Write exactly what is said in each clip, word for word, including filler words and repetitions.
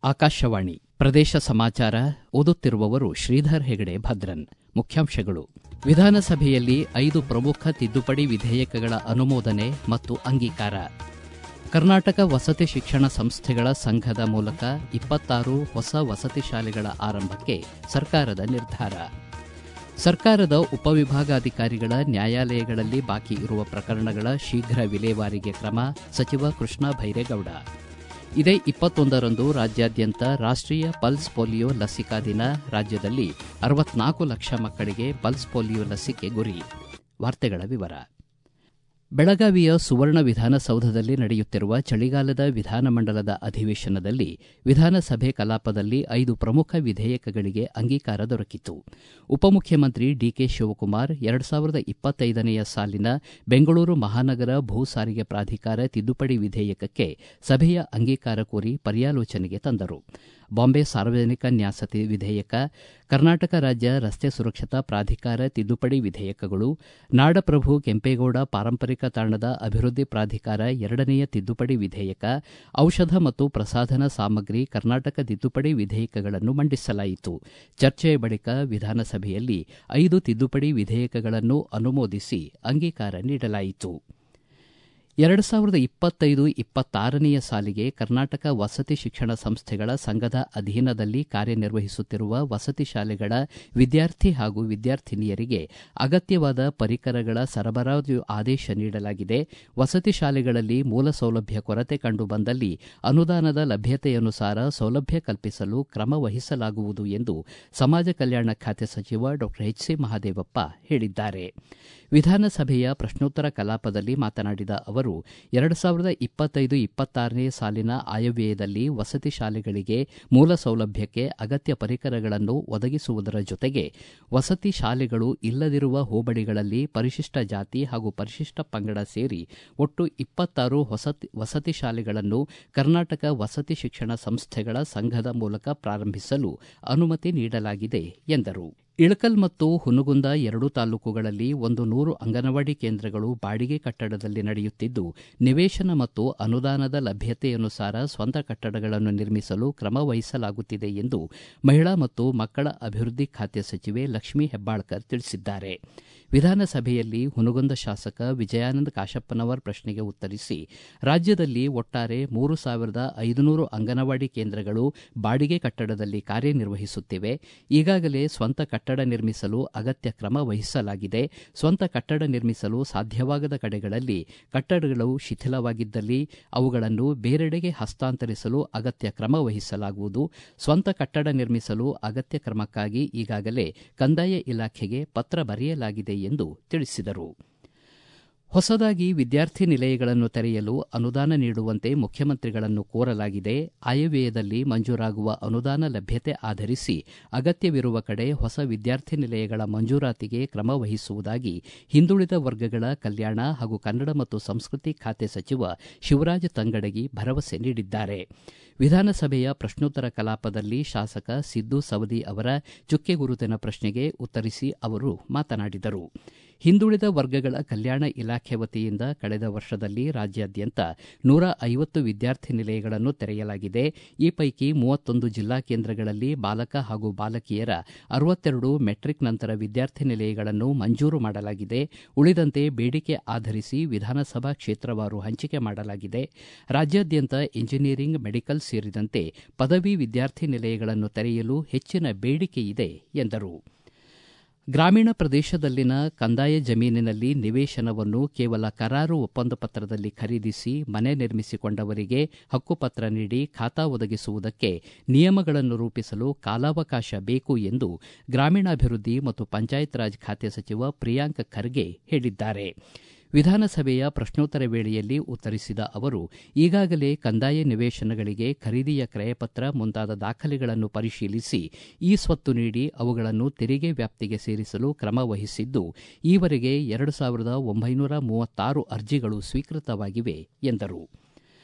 ಆಕಾಶವಾಣಿ ಪ್ರದೇಶ ಸಮಾಚಾರ ಓದುತ್ತಿರುವವರು ಶ್ರೀಧರ್ ಹೆಗಡೆ ಭದ್ರನ್. ಮುಖ್ಯಾಂಶಗಳು: ವಿಧಾನಸಭೆಯಲ್ಲಿ ಐದು ಪ್ರಮುಖ ತಿದ್ದುಪಡಿ ವಿಧೇಯಕಗಳ ಅನುಮೋದನೆ ಮತ್ತು ಅಂಗೀಕಾರ. ಕರ್ನಾಟಕ ವಸತಿ ಶಿಕ್ಷಣ ಸಂಸ್ಥೆಗಳ ಸಂಘದ ಮೂಲಕ ಇಪ್ಪತ್ತಾರು ಹೊಸ ವಸತಿ ಶಾಲೆಗಳ ಆರಂಭಕ್ಕೆ ಸರ್ಕಾರದ ನಿರ್ಧಾರ. ಸರ್ಕಾರದ ಉಪವಿಭಾಗಾಧಿಕಾರಿಗಳ ನ್ಯಾಯಾಲಯಗಳಲ್ಲಿ ಬಾಕಿ ಇರುವ ಪ್ರಕರಣಗಳ ಶೀಘ್ರ ವಿಲೇವಾರಿಗೆ ಕ್ರಮ. ಸಚಿವ ಕೃಷ್ಣ ಭೈರೇಗೌಡ. ಇದೇ ಇಪ್ಪತ್ತೊಂದರಂದು ರಾಜ್ಯಾದ್ಯಂತ ರಾಷ್ಟೀಯ ಪಲ್ಸ್ ಪೋಲಿಯೋ ಲಸಿಕಾ ದಿನ. ರಾಜ್ಯದಲ್ಲಿ ಅರವತ್ನಾಲ್ಕು ಲಕ್ಷ ಮಕ್ಕಳಿಗೆ ಪಲ್ಸ್ ಪೋಲಿಯೋ ಲಸಿಕೆ ಗುರಿ. ವಾರ್ತೆಗಳ ವಿವರ. ಬೆಳಗಾವಿಯ ಸುವರ್ಣ ವಿಧಾನಸೌಧದಲ್ಲಿ ನಡೆಯುತ್ತಿರುವ ಚಳಿಗಾಲದ ವಿಧಾನಮಂಡಲದ ಅಧಿವೇಶನದಲ್ಲಿ ವಿಧಾನಸಭೆ ಕಲಾಪದಲ್ಲಿ ಐದು ಪ್ರಮುಖ ವಿಧೇಯಕಗಳಿಗೆ ಅಂಗೀಕಾರ ದೊರಕಿತು. ಉಪಮುಖ್ಯಮಂತ್ರಿ ಡಿಕೆ ಶಿವಕುಮಾರ್ ಎರಡು ಸಾವಿರದ ಇಪ್ಪತ್ತೈದನೆಯ ಸಾಲಿನ ಬೆಂಗಳೂರು ಮಹಾನಗರ ಭೂ ಸಾರಿಗೆ ಪ್ರಾಧಿಕಾರ ತಿದ್ದುಪಡಿ ವಿಧೇಯಕಕ್ಕೆ ಸಭೆಯ ಅಂಗೀಕಾರ ಕೋರಿ ಪರ್ಯಾಲೋಚನೆಗೆ ತಂದರು. ಬಾಂಬೆ ಸಾರ್ವಜನಿಕ ನ್ಯಾಸತಿ ವಿಧೇಯಕ, ಕರ್ನಾಟಕ ರಾಜ್ಯ ರಸ್ತೆ ಸುರಕ್ಷತಾ ಪ್ರಾಧಿಕಾರ ತಿದ್ದುಪಡಿ ವಿಧೇಯಕಗಳು, ನಾಡಪ್ರಭು ಕೆಂಪೇಗೌಡ ಪಾರಂಪರಿಕ ತಾಣದ ಅಭಿವೃದ್ಧಿ ಪ್ರಾಧಿಕಾರ ಎರಡನೆಯ ತಿದ್ದುಪಡಿ ವಿಧೇಯಕ, ಔಷಧ ಮತ್ತು ಪ್ರಸಾಧನ ಸಾಮಗ್ರಿ ಕರ್ನಾಟಕ ತಿದ್ದುಪಡಿ ವಿಧೇಯಕಗಳನ್ನು ಮಂಡಿಸಲಾಯಿತು. ಚರ್ಚೆಯ ಬಳಿಕ ವಿಧಾನಸಭೆಯಲ್ಲಿ ಐದು ತಿದ್ದುಪಡಿ ವಿಧೇಯಕಗಳನ್ನು ಅನುಮೋದಿಸಿ ಅಂಗೀಕಾರ ನೀಡಲಾಯಿತು. ಎರಡು ಸಾವಿರದ ಇಪ್ಪತ್ತೈದು ಇಪ್ಪತ್ತಾರನೆಯ ಸಾಲಿಗೆ ಕರ್ನಾಟಕ ವಸತಿ ಶಿಕ್ಷಣ ಸಂಸ್ಥೆಗಳ ಸಂಘದ ಅಧೀನದಲ್ಲಿ ಕಾರ್ಯನಿರ್ವಹಿಸುತ್ತಿರುವ ವಸತಿ ಶಾಲೆಗಳ ವಿದ್ಯಾರ್ಥಿ ಹಾಗೂ ವಿದ್ಯಾರ್ಥಿನಿಯರಿಗೆ ಅಗತ್ಯವಾದ ಪರಿಕರಗಳ ಸರಬರಾಜು ಆದೇಶ ನೀಡಲಾಗಿದೆ. ವಸತಿ ಶಾಲೆಗಳಲ್ಲಿ ಮೂಲ ಸೌಲಭ್ಯ ಕೊರತೆ ಕಂಡು ಬಂದಲ್ಲಿ ಅನುದಾನದ ಲಭ್ಯತೆಯನುಸಾರ ಸೌಲಭ್ಯ ಕಲ್ಪಿಸಲು ಕ್ರಮ ವಹಿಸಲಾಗುವುದು ಎಂದು ಸಮಾಜ ಕಲ್ಯಾಣ ಖಾತೆ ಸಚಿವ ಡಾ ಎಚ್ ಸಿ ಮಹದೇವಪ್ಪ ಹೇಳಿದ್ದಾರೆ. ವಿಧಾನಸಭೆಯ ಪ್ರಶ್ನೋತ್ತರ ಕಲಾಪದಲ್ಲಿ ಮಾತನಾಡಿದ ಅವರು, ಎರಡು ಸಾವಿರದ ಇಪ್ಪತ್ತೈದು ಇಪ್ಪತ್ತಾರನೇ ಸಾಲಿನ ಆಯವ್ಯಯದಲ್ಲಿ ವಸತಿ ಶಾಲೆಗಳಿಗೆ ಮೂಲ ಸೌಲಭ್ಯಕ್ಕೆ ಅಗತ್ಯ ಪರಿಕರಗಳನ್ನು ಒದಗಿಸುವುದರ ಜೊತೆಗೆ ವಸತಿ ಶಾಲೆಗಳು ಇಲ್ಲದಿರುವ ಹೋಬಳಿಗಳಲ್ಲಿ ಪರಿಶಿಷ್ಟ ಜಾತಿ ಹಾಗೂ ಪರಿಶಿಷ್ಟ ಪಂಗಡ ಸೇರಿ ಒಟ್ಟು ಇಪ್ಪತ್ತಾರು ವಸತಿ ಶಾಲೆಗಳನ್ನು ಕರ್ನಾಟಕ ವಸತಿ ಶಿಕ್ಷಣ ಸಂಸ್ಥೆಗಳ ಸಂಘದ ಮೂಲಕ ಪ್ರಾರಂಭಿಸಲು ಅನುಮತಿ ನೀಡಲಾಗಿದೆ ಎಂದರು. ಇಳಕಲ್ ಮತ್ತು ಹುನಗುಂದ ಎರಡೂ ತಾಲೂಕುಗಳಲ್ಲಿ ಒಂದು ನೂರು ಅಂಗನವಾಡಿ ಕೇಂದ್ರಗಳು ಬಾಡಿಗೆ ಕಟ್ಟಡದಲ್ಲಿ ನಡೆಯುತ್ತಿದ್ದು, ನಿವೇಶನ ಮತ್ತು ಅನುದಾನದ ಲಭ್ಯತೆಯನುಸಾರ ಸ್ವಂತ ಕಟ್ಟಡಗಳನ್ನು ನಿರ್ಮಿಸಲು ಕ್ರಮ ವಹಿಸಲಾಗುತ್ತಿದೆ ಎಂದು ಮಹಿಳಾ ಮತ್ತು ಮಕ್ಕಳ ಅಭಿವೃದ್ಧಿ ಖಾತೆ ಸಚಿವೆ ಲಕ್ಷ್ಮೀ ಹೆಬ್ಬಾಳ್ಕರ್ ತಿಳಿಸಿದ್ದಾರೆ. ವಿಧಾನಸಭೆಯಲ್ಲಿ ಹುನಗುಂದ ಶಾಸಕ ವಿಜಯಾನಂದ ಕಾಶಪ್ಪನವರ್ ಪ್ರಶ್ನೆಗೆ ಉತ್ತರಿಸಿ, ರಾಜ್ಯದಲ್ಲಿ ಒಟ್ಟಾರೆ ಮೂರು ಸಾವಿರದ ಐದುನೂರು ಅಂಗನವಾಡಿ ಕೇಂದ್ರಗಳು ಬಾಡಿಗೆ ಕಟ್ಟಡದಲ್ಲಿ ಕಾರ್ಯನಿರ್ವಹಿಸುತ್ತಿವೆ. ಈಗಾಗಲೇ ಸ್ವಂತ ಕಟ್ಟಡ ನಿರ್ಮಿಸಲು ಅಗತ್ಯ ಕ್ರಮ ವಹಿಸಲಾಗಿದೆ. ಸ್ವಂತ ಕಟ್ಟಡ ನಿರ್ಮಿಸಲು ಸಾಧ್ಯವಾಗದ ಕಡೆಗಳಲ್ಲಿ ಕಟ್ಟಡಗಳು ಶಿಥಿಲವಾಗಿದ್ದಲ್ಲಿ ಅವುಗಳನ್ನು ಬೇರೆಡೆಗೆ ಹಸ್ತಾಂತರಿಸಲು ಅಗತ್ಯ ಕ್ರಮ ವಹಿಸಲಾಗುವುದು. ಸ್ವಂತ ಕಟ್ಟಡ ನಿರ್ಮಿಸಲು ಅಗತ್ಯ ಕ್ರಮಕ್ಕಾಗಿ ಈಗಾಗಲೇ ಕಂದಾಯ ಇಲಾಖೆಗೆ ಪತ್ರ ಬರೆಯಲಾಗಿದೆ ಎಂದು ತಿಳಿಸಿದರು. ಹೊಸದಾಗಿ ವಿದ್ಯಾರ್ಥಿ ನಿಲಯಗಳನ್ನು ತೆರೆಯಲು ಅನುದಾನ ನೀಡುವಂತೆ ಮುಖ್ಯಮಂತ್ರಿಗಳನ್ನು ಕೋರಲಾಗಿದೆ. ಆಯವ್ಯಯದಲ್ಲಿ ಮಂಜೂರಾಗುವ ಅನುದಾನ ಲಭ್ಯತೆ ಆಧರಿಸಿ ಅಗತ್ಯವಿರುವ ಕಡೆ ಹೊಸ ವಿದ್ಯಾರ್ಥಿ ನಿಲಯಗಳ ಮಂಜೂರಾತಿಗೆ ಕ್ರಮ ವಹಿಸುವುದಾಗಿ ಹಿಂದುಳಿದ ವರ್ಗಗಳ ಕಲ್ಯಾಣ ಹಾಗೂ ಕನ್ನಡ ಮತ್ತು ಸಂಸ್ಕೃತಿ ಖಾತೆ ಸಚಿವ ಶಿವರಾಜ ತಂಗಡಗಿ ಭರವಸೆ ನೀಡಿದ್ದಾರೆ. ವಿಧಾನಸಭೆಯ ಪ್ರಶ್ನೋತ್ತರ ಕಲಾಪದಲ್ಲಿ ಶಾಸಕ ಸಿದ್ದು ಸವದಿ ಅವರ ಚುಕ್ಕೆ ಗುರುತಿನ ಪ್ರಶ್ನೆಗೆ ಉತ್ತರಿಸಿ ಅವರು ಮಾತನಾಡಿದರು. ಹಿಂದುಳಿದ ವರ್ಗಗಳ ಕಲ್ಯಾಣ ಇಲಾಖೆ ವತಿಯಿಂದ ಕಳೆದ ವರ್ಷದಲ್ಲಿ ರಾಜ್ಯಾದ್ಯಂತ ನೂರ ಐವತ್ತು ವಿದ್ಯಾರ್ಥಿ ನಿಲಯಗಳನ್ನು ತೆರೆಯಲಾಗಿದೆ. ಈ ಪೈಕಿ ಮೂವತ್ತೊಂದು ಜಿಲ್ಲಾ ಕೇಂದ್ರಗಳಲ್ಲಿ ಬಾಲಕ ಹಾಗೂ ಬಾಲಕಿಯರ ಅರವತ್ತೆರಡು ಮೆಟ್ರಿಕ್ ನಂತರ ವಿದ್ಯಾರ್ಥಿ ನಿಲಯಗಳನ್ನು ಮಂಜೂರು ಮಾಡಲಾಗಿದೆ. ಉಳಿದಂತೆ ಬೇಡಿಕೆ ಆಧರಿಸಿ ವಿಧಾನಸಭಾ ಕ್ಷೇತ್ರವಾರು ಹಂಚಿಕೆ ಮಾಡಲಾಗಿದೆ. ರಾಜ್ಯಾದ್ಯಂತ ಇಂಜಿನಿಯರಿಂಗ್, ಮೆಡಿಕಲ್ ಸೇರಿದಂತೆ ಪದವಿ ವಿದ್ಯಾರ್ಥಿ ನಿಲಯಗಳನ್ನು ತೆರೆಯಲು ಹೆಚ್ಚಿನ ಬೇಡಿಕೆಯಿದೆ ಎಂದರು. ಗ್ರಾಮೀಣ ಪ್ರದೇಶದಲ್ಲಿನ ಕಂದಾಯ ಜಮೀನಿನಲ್ಲಿ ನಿವೇಶನವನ್ನು ಕೇವಲ ಕರಾರು ಒಪ್ಪಂದ ಪತ್ರದಲ್ಲಿ ಖರೀದಿಸಿ ಮನೆ ನಿರ್ಮಿಸಿಕೊಂಡವರಿಗೆ ಹಕ್ಕುಪತ್ರ ನೀಡಿ ಖಾತಾ ಒದಗಿಸುವುದಕ್ಕೆ ನಿಯಮಗಳನ್ನು ರೂಪಿಸಲು ಕಾಲಾವಕಾಶ ಬೇಕು ಎಂದು ಗ್ರಾಮೀಣಾಭಿವೃದ್ಧಿ ಮತ್ತು ಪಂಚಾಯತ್ ರಾಜ್ ಖಾತೆ ಸಚಿವ ಪ್ರಿಯಾಂಕ್ ಖರ್ಗೆ ಹೇಳಿದ್ದಾರೆ. ವಿಧಾನಸಭೆಯ ಪ್ರಶ್ನೋತ್ತರ ವೇಳೆಯಲ್ಲಿ ಉತ್ತರಿಸಿದ ಅವರು, ಈಗಾಗಲೇ ಕಂದಾಯ ನಿವೇಶನಗಳಿಗೆ ಖರೀದಿಯ ಕ್ರಯಪತ್ರ ಮುಂತಾದ ದಾಖಲೆಗಳನ್ನು ಪರಿಶೀಲಿಸಿ ಈ ಸ್ವತ್ತು ನೀಡಿ ಅವುಗಳನ್ನು ತೆರಿಗೆ ವ್ಯಾಪ್ತಿಗೆ ಸೇರಿಸಲು ಕ್ರಮ ವಹಿಸಿದ್ದು, ಈವರೆಗೆ ಎರಡು ಸಾವಿರದ ಒಂಬೈನೂರ ಮೂವತ್ತಾರು ಅರ್ಜಿಗಳು ಸ್ವೀಕೃತವಾಗಿವೆ ಎಂದರು.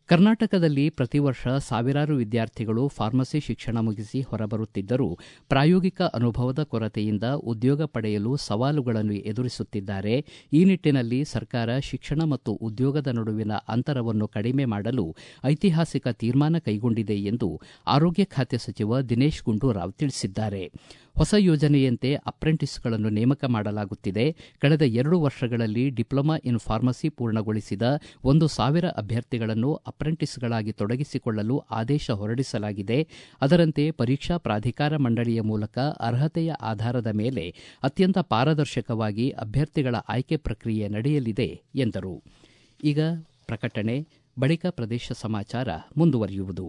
ಕರ್ನಾಟಕದಲ್ಲಿ ಪ್ರತಿ ವರ್ಷ ಸಾವಿರಾರು ವಿದ್ಯಾರ್ಥಿಗಳು ಫಾರ್ಮಸಿ ಶಿಕ್ಷಣ ಮುಗಿಸಿ ಹೊರಬರುತ್ತಿದ್ದರೂ ಪ್ರಾಯೋಗಿಕ ಅನುಭವದ ಕೊರತೆಯಿಂದ ಉದ್ಯೋಗ ಪಡೆಯಲು ಸವಾಲುಗಳನ್ನು ಎದುರಿಸುತ್ತಿದ್ದಾರೆ. ಈ ನಿಟ್ಟಿನಲ್ಲಿ ಸರ್ಕಾರ ಶಿಕ್ಷಣ ಮತ್ತು ಉದ್ಯೋಗದ ನಡುವಿನ ಅಂತರವನ್ನು ಕಡಿಮೆ ಮಾಡಲು ಐತಿಹಾಸಿಕ ತೀರ್ಮಾನ ಕೈಗೊಂಡಿದೆ ಎಂದು ಆರೋಗ್ಯ ಖಾತೆ ಸಚಿವ ದಿನೇಶ್ ಗುಂಡೂರಾವ್ ತಿಳಿಸಿದ್ದಾರೆ. ಹೊಸ ಯೋಜನೆಯಂತೆ ಅಪ್ರೆಂಟಿಸ್ಗಳನ್ನು ನೇಮಕ ಮಾಡಲಾಗುತ್ತಿದೆ. ಕಳೆದ ಎರಡು ವರ್ಷಗಳಲ್ಲಿ ಡಿಪ್ಲೊಮಾ ಇನ್ ಫಾರ್ಮಸಿ ಪೂರ್ಣಗೊಳಿಸಿದ ಒಂದು ಸಾವಿರ ಅಭ್ಯರ್ಥಿಗಳನ್ನು ಅಪ್ರೆಂಟಿಸ್ಗಳಾಗಿ ತೊಡಗಿಸಿಕೊಳ್ಳಲು ಆದೇಶ ಹೊರಡಿಸಲಾಗಿದೆ. ಅದರಂತೆ ಪರೀಕ್ಷಾ ಪ್ರಾಧಿಕಾರ ಮಂಡಳಿಯ ಮೂಲಕ ಅರ್ಹತೆಯ ಆಧಾರದ ಮೇಲೆ ಅತ್ಯಂತ ಪಾರದರ್ಶಕವಾಗಿ ಅಭ್ಯರ್ಥಿಗಳ ಆಯ್ಕೆ ಪ್ರಕ್ರಿಯೆ ನಡೆಯಲಿದೆ ಎಂದರು. ಈಗ ಪ್ರಕಟಣೆ, ಬಳಿಕ ಪ್ರದೇಶ ಸಮಾಚಾರ ಮುಂದುವರಿಯುವುದು.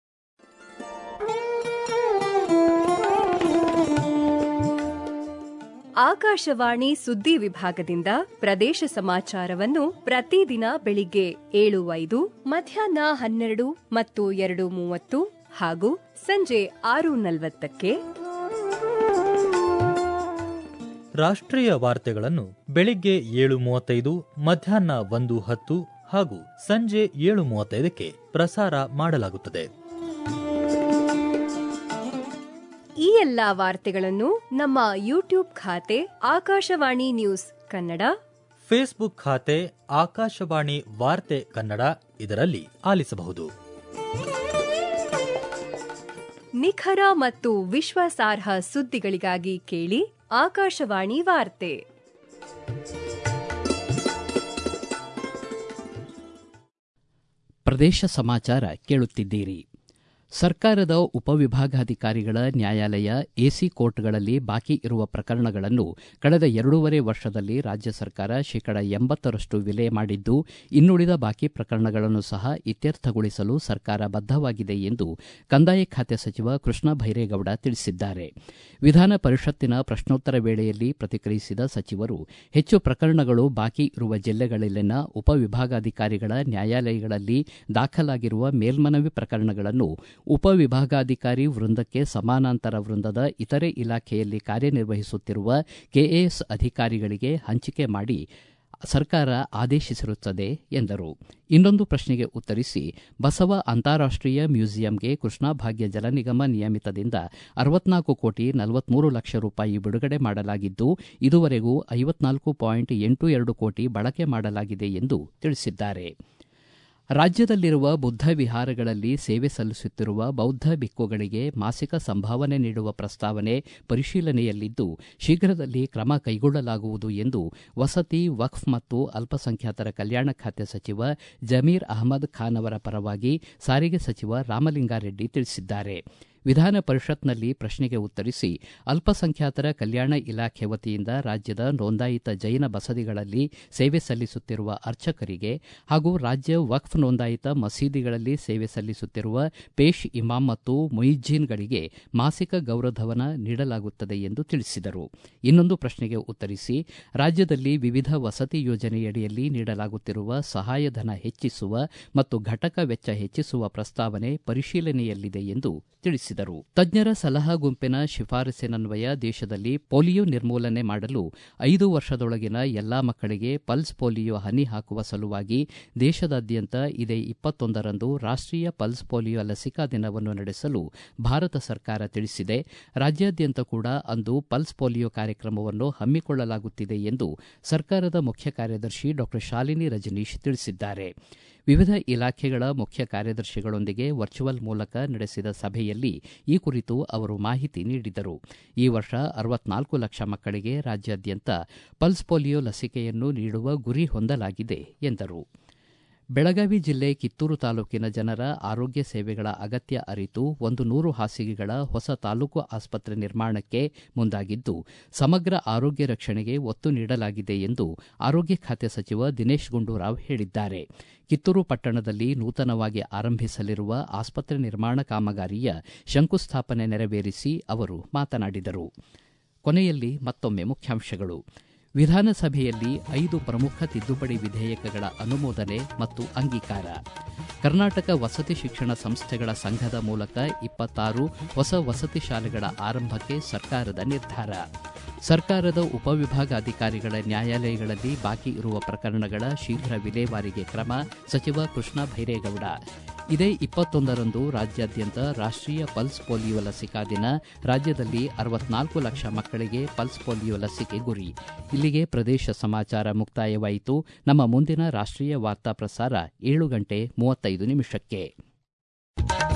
ಆಕಾಶವಾಣಿ ಸುದ್ದಿ ವಿಭಾಗದಿಂದ ಪ್ರದೇಶ ಸಮಾಚಾರವನ್ನು ಪ್ರತಿದಿನ ಬೆಳಿಗ್ಗೆ ಏಳು ಐದು, ಮಧ್ಯಾಹ್ನ ಹನ್ನೆರಡು ಮತ್ತು ಎರಡು ಮೂವತ್ತು ಹಾಗೂ ಸಂಜೆ ಆರು ನಲವತ್ತಕ್ಕೆ, ರಾಷ್ಟ್ರೀಯ ವಾರ್ತೆಗಳನ್ನು ಬೆಳಿಗ್ಗೆ ಏಳು ಮೂವತ್ತೈದು, ಮಧ್ಯಾಹ್ನ ಒಂದು ಹತ್ತು ಹಾಗೂ ಸಂಜೆ ಏಳು ಮೂವತ್ತೈದಕ್ಕೆ ಪ್ರಸಾರ ಮಾಡಲಾಗುತ್ತದೆ. ಈ ಎಲ್ಲಾ ವಾರ್ತೆಗಳನ್ನು ನಮ್ಮ ಯೂಟ್ಯೂಬ್ ಖಾತೆ ಆಕಾಶವಾಣಿ ನ್ಯೂಸ್ ಕನ್ನಡ, ಫೇಸ್ಬುಕ್ ಖಾತೆ ಆಕಾಶವಾಣಿ ವಾರ್ತೆ ಕನ್ನಡ ಇದರಲ್ಲಿ ಆಲಿಸಬಹುದು. ನಿಖರ ಮತ್ತು ವಿಶ್ವಾಸಾರ್ಹ ಸುದ್ದಿಗಳಿಗಾಗಿ ಕೇಳಿ ಆಕಾಶವಾಣಿ ವಾರ್ತೆ. ಪ್ರದೇಶ ಸಮಾಚಾರ ಕೇಳುತ್ತಿದ್ದೀರಿ. ಸರ್ಕಾರದ ಉಪವಿಭಾಗಾಧಿಕಾರಿಗಳ ನ್ಯಾಯಾಲಯ ಎಸಿ ಕೋರ್ಟ್ಗಳಲ್ಲಿ ಬಾಕಿ ಇರುವ ಪ್ರಕರಣಗಳನ್ನು ಕಳೆದ ಎರಡೂವರೆ ವರ್ಷದಲ್ಲಿ ರಾಜ್ಯ ಸರ್ಕಾರ ಶೇಕಡ ಎಂಬತ್ತರಷ್ಟು ವಿಲೆ ಮಾಡಿದ್ದು, ಇನ್ನುಳಿದ ಬಾಕಿ ಪ್ರಕರಣಗಳನ್ನು ಸಹ ಇತ್ಯರ್ಥಗೊಳಿಸಲು ಸರ್ಕಾರ ಬದ್ಧವಾಗಿದೆ ಎಂದು ಕಂದಾಯ ಖಾತೆ ಸಚಿವ ಕೃಷ್ಣ ಭೈರೇಗೌಡ ತಿಳಿಸಿದ್ದಾರೆ. ವಿಧಾನ ಪರಿಷತ್ತಿನ ಪ್ರಶ್ನೋತ್ತರ ವೇಳೆಯಲ್ಲಿ ಪ್ರತಿಕ್ರಿಯಿಸಿದ ಸಚಿವರು, ಹೆಚ್ಚು ಪ್ರಕರಣಗಳು ಬಾಕಿ ಇರುವ ಜಿಲ್ಲೆಗಳಲ್ಲಿನ ಉಪವಿಭಾಗಾಧಿಕಾರಿಗಳ ನ್ಯಾಯಾಲಯಗಳಲ್ಲಿ ದಾಖಲಾಗಿರುವ ಮೇಲ್ಮನವಿ ಪ್ರಕರಣಗಳನ್ನು ಉಪವಿಭಾಗಾಧಿಕಾರಿ ವೃಂದಕ್ಕೆ ಸಮಾನಾಂತರ ವೃಂದದ ಇತರೆ ಇಲಾಖೆಯಲ್ಲಿ ಕಾರ್ಯನಿರ್ವಹಿಸುತ್ತಿರುವ ಕೆಎಎಸ್ ಅಧಿಕಾರಿಗಳಿಗೆ ಹಂಚಿಕೆ ಮಾಡಿ ಸರ್ಕಾರ ಆದೇಶಿಸಿರುತ್ತದೆ ಎಂದರು. ಇನ್ನೊಂದು ಪ್ರಶ್ನೆಗೆ ಉತ್ತರಿಸಿ, ಬಸವ ಅಂತಾರಾಷ್ಟೀಯ ಮ್ಯೂಸಿಯಂಗೆ ಕೃಷ್ಣಾ ಭಾಗ್ಯ ಜಲ ನಿಗಮ ನಿಯಮಿತದಿಂದ ಅರವತ್ನಾಲ್ಕು ಕೋಟಿ ನಲವತ್ಮೂರು ಲಕ್ಷ ರೂಪಾಯಿ ಬಿಡುಗಡೆ ಮಾಡಲಾಗಿದ್ದು, ಇದುವರೆಗೂ ಐವತ್ನಾಲ್ಕು ಪಾಯಿಂಟ್ ಎಂಟು ಎರಡು ಕೋಟಿ ಬಳಕೆ ಮಾಡಲಾಗಿದೆ ಎಂದು ತಿಳಿಸಿದ್ದಾರೆ. ರಾಜ್ಯದಲ್ಲಿರುವ ಬುದ್ಧ ವಿಹಾರಗಳಲ್ಲಿ ಸೇವೆ ಸಲ್ಲಿಸುತ್ತಿರುವ ಬೌದ್ಧ ಭಿಕ್ಕುಗಳಿಗೆ ಮಾಸಿಕ ಸಂಭಾವನೆ ನೀಡುವ ಪ್ರಸ್ತಾವನೆ ಪರಿಶೀಲನೆಯಲ್ಲಿದ್ದು, ಶೀಘ್ರದಲ್ಲಿ ಕ್ರಮ ಕೈಗೊಳ್ಳಲಾಗುವುದು ಎಂದು ವಸತಿ, ವಕ್ಫ್ ಮತ್ತು ಅಲ್ಪಸಂಖ್ಯಾತರ ಕಲ್ಯಾಣ ಖಾತೆ ಸಚಿವ ಜಮೀರ್ ಅಹಮದ್ ಖಾನ್ ಅವರ ಪರವಾಗಿ ಸಾರಿಗೆ ಸಚಿವ ರಾಮಲಿಂಗಾರೆಡ್ಡಿ ತಿಳಿಸಿದ್ದಾರೆ. ವಿಧಾನ ಪರಿಷತ್ನಲ್ಲಿ ಪ್ರಶ್ನೆಗೆ ಉತ್ತರಿಸಿ, ಅಲ್ಪಸಂಖ್ಯಾತರ ಕಲ್ಯಾಣ ಇಲಾಖೆ ವತಿಯಿಂದ ರಾಜ್ಯದ ನೋಂದಾಯಿತ ಜೈನ ಬಸದಿಗಳಲ್ಲಿ ಸೇವೆ ಸಲ್ಲಿಸುತ್ತಿರುವ ಅರ್ಚಕರಿಗೆ ಹಾಗೂ ರಾಜ್ಯ ವಕ್ಫ್ ನೋಂದಾಯಿತ ಮಸೀದಿಗಳಲ್ಲಿ ಸೇವೆ ಸಲ್ಲಿಸುತ್ತಿರುವ ಪೇಶ್ ಇಮಾಮ್ ಮತ್ತು ಮುಯಿಜ್ಜೀನ್ಗಳಿಗೆ ಮಾಸಿಕ ಗೌರವಧನ ನೀಡಲಾಗುತ್ತದೆ ಎಂದು ತಿಳಿಸಿದರು. ಇನ್ನೊಂದು ಪ್ರಶ್ನೆಗೆ ಉತ್ತರಿಸಿ, ರಾಜ್ಯದಲ್ಲಿ ವಿವಿಧ ವಸತಿ ಯೋಜನೆಯಡಿಯಲ್ಲಿ ನೀಡಲಾಗುತ್ತಿರುವ ಸಹಾಯಧನ ಹೆಚ್ಚಿಸುವ ಮತ್ತು ಘಟಕ ವೆಚ್ಚ ಹೆಚ್ಚಿಸುವ ಪ್ರಸ್ತಾವನೆ ಪರಿಶೀಲನೆಯಲ್ಲಿದೆ ಎಂದು ತಿಳಿಸಿದರು. ತಜ್ಞರ ಸಲಹಾ ಗುಂಪಿನ ಶಿಫಾರಸಿನನ್ವಯ ದೇಶದಲ್ಲಿ ಪೋಲಿಯೋ ನಿರ್ಮೂಲನೆ ಮಾಡಲು ಐದು ವರ್ಷದೊಳಗಿನ ಎಲ್ಲಾ ಮಕ್ಕಳಿಗೆ ಪಲ್ಸ್ ಪೋಲಿಯೋ ಹನಿ ಹಾಕುವ ಸಲುವಾಗಿ ದೇಶದಾದ್ಯಂತ ಇದೇ ಇಪ್ಪತ್ತೊಂದರಂದು ರಾಷ್ಟೀಯ ಪಲ್ಸ್ ಪೋಲಿಯೋ ಲಸಿಕಾ ದಿನವನ್ನು ನಡೆಸಲು ಭಾರತ ಸರ್ಕಾರ ತಿಳಿಸಿದೆ. ರಾಜ್ಯಾದ್ಯಂತ ಕೂಡ ಅಂದು ಪಲ್ಸ್ ಪೋಲಿಯೋ ಕಾರ್ಯಕ್ರಮವನ್ನು ಹಮ್ಮಿಕೊಳ್ಳಲಾಗುತ್ತಿದೆ ಎಂದು ಸರ್ಕಾರದ ಮುಖ್ಯ ಕಾರ್ಯದರ್ಶಿ ಡಾ ಶಾಲಿನಿ ರಜನೀಶ್ ತಿಳಿಸಿದ್ದಾರೆ. ವಿವಿಧ ಇಲಾಖೆಗಳ ಮುಖ್ಯ ಕಾರ್ಯದರ್ಶಿಗಳೊಂದಿಗೆ ವರ್ಚುವಲ್ ಮೂಲಕ ನಡೆಸಿದ ಸಭೆಯಲ್ಲಿ ಈ ಕುರಿತು ಅವರು ಮಾಹಿತಿ ನೀಡಿದರು. ಈ ವರ್ಷ ಅರವತ್ನಾಲ್ಕು ಲಕ್ಷ ಮಕ್ಕಳಿಗೆ ರಾಜ್ಯಾದ್ಯಂತ ಪಲ್ಸ್ ಪೋಲಿಯೋ ಲಸಿಕೆಯನ್ನು ನೀಡುವ ಗುರಿ ಹೊಂದಲಾಗಿದೆ ಎಂದರು. ಬೆಳಗಾವಿ ಜಿಲ್ಲೆ ಕಿತ್ತೂರು ತಾಲೂಕಿನ ಜನರ ಆರೋಗ್ಯ ಸೇವೆಗಳ ಅಗತ್ಯ ಅರಿತು ಒಂದು ನೂರು ಹಾಸಿಗೆಗಳ ಹೊಸ ತಾಲೂಕು ಆಸ್ಪತ್ರೆ ನಿರ್ಮಾಣಕ್ಕೆ ಮುಂದಾಗಿದ್ದು, ಸಮಗ್ರ ಆರೋಗ್ಯ ರಕ್ಷಣೆಗೆ ಒತ್ತು ನೀಡಲಾಗಿದೆ ಎಂದು ಆರೋಗ್ಯ ಖಾತೆ ಸಚಿವ ದಿನೇಶ್ ಗುಂಡೂರಾವ್ ಹೇಳಿದ್ದಾರೆ. ಕಿತ್ತೂರು ಪಟ್ಟಣದಲ್ಲಿ ನೂತನವಾಗಿ ಆರಂಭಿಸಲಿರುವ ಆಸ್ಪತ್ರೆ ನಿರ್ಮಾಣ ಕಾಮಗಾರಿಯ ಶಂಕುಸ್ಥಾಪನೆ ನೆರವೇರಿಸಿ ಅವರು ಮಾತನಾಡಿದರು. ಕೊನೆಯಲ್ಲಿ ಮತ್ತೊಮ್ಮೆ ಮುಖ್ಯಾಂಶಗಳು. ವಿಧಾನಸಭೆಯಲ್ಲಿ ಐದು ಪ್ರಮುಖ ತಿದ್ದುಪಡಿ ವಿಧೇಯಕಗಳ ಅನುಮೋದನೆ ಮತ್ತು ಅಂಗೀಕಾರ. ಕರ್ನಾಟಕ ವಸತಿ ಶಿಕ್ಷಣ ಸಂಸ್ಥೆಗಳ ಸಂಘದ ಮೂಲಕ ಇಪ್ಪತ್ತಾರು ಹೊಸ ವಸತಿ ಶಾಲೆಗಳ ಆರಂಭಕ್ಕೆ ಸರ್ಕಾರದ ನಿರ್ಧಾರ. ಸರ್ಕಾರದ ಉಪವಿಭಾಗಾಧಿಕಾರಿಗಳ ನ್ಯಾಯಾಲಯಗಳಲ್ಲಿ ಬಾಕಿ ಇರುವ ಪ್ರಕರಣಗಳ ಶೀಘ್ರ ವಿಲೇವಾರಿಗೆ ಕ್ರಮ. ಸಚಿವ ಕೃಷ್ಣ ಭೈರೇಗೌಡ. ಇದೇ ಇಪ್ಪತ್ತೊಂದರಂದು ರಾಜ್ಯಾದ್ಯಂತ ರಾಷ್ಟೀಯ ಪಲ್ಸ್ ಪೋಲಿಯೋ ಲಸಿಕಾ ದಿನ. ರಾಜ್ಯದಲ್ಲಿ ಅರವತ್ನಾಲ್ಕು ಲಕ್ಷ ಮಕ್ಕಳಿಗೆ ಪಲ್ಸ್ ಪೋಲಿಯೋ ಲಸಿಕೆ ಗುರಿ. ಇಲ್ಲಿಗೆ ಪ್ರದೇಶ ಸಮಾಚಾರ ಮುಕ್ತಾಯವಾಯಿತು. ನಮ್ಮ ಮುಂದಿನ ರಾಷ್ಟೀಯ ವಾರ್ತಾ ಪ್ರಸಾರ ಏಳು ಗಂಟೆ ಮೂವತ್ತೈದು ನಿಮಿಷಕ್ಕೆ.